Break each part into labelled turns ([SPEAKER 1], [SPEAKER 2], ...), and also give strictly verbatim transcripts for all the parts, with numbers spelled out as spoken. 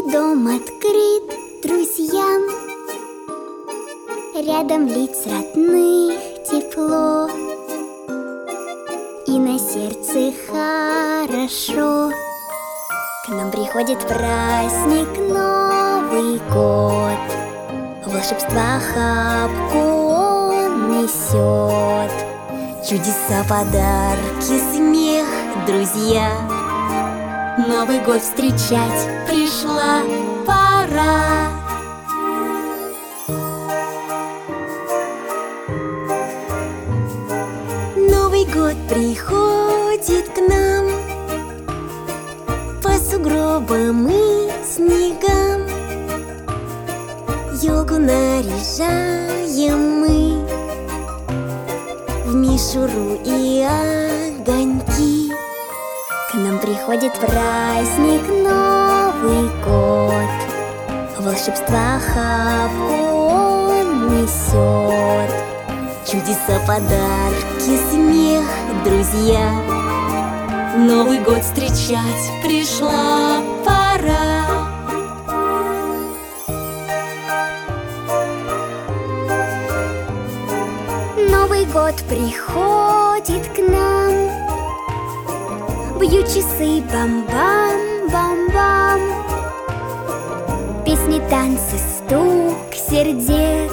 [SPEAKER 1] Дом открыт друзьям, рядом лиц родных тепло, и на сердце хорошо. К нам приходит праздник Новый год, волшебства охапку он несет. Чудеса, подарки, смех, друзья. Новый год встречать пришла пора. Новый год приходит к нам по сугробам и снегам. Ёлку наряжаем мы в мишуру и огоньки. К нам приходит праздник Новый год, волшебства охапку он несет. Чудеса, подарки, смех, друзья. Новый год встречать пришла пора. Новый год приходит к нам, бьют часы бам-бам, бам-бам. Песни, танцы, стук сердец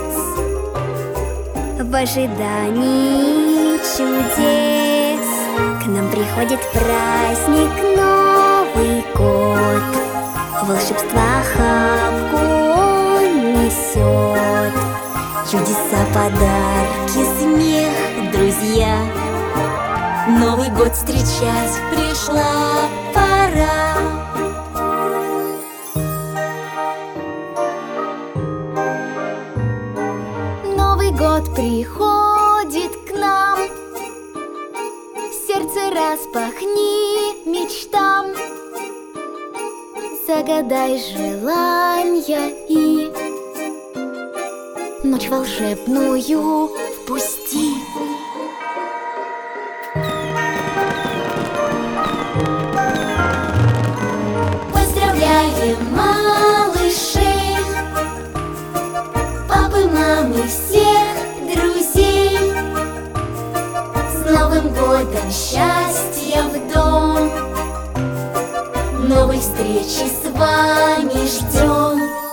[SPEAKER 1] в ожидании чудес. К нам приходит праздник Новый год, волшебства охапку он несет. Чудеса, подарки, смех, друзья. Новый год встречать пришла пора. Новый год приходит к нам, сердце распахни мечтам. Загадай желания и ночь волшебную впусти. Поздравляем малышей, папы, мамы, всех друзей. С Новым годом счастья в дом, новой встречи с вами ждем.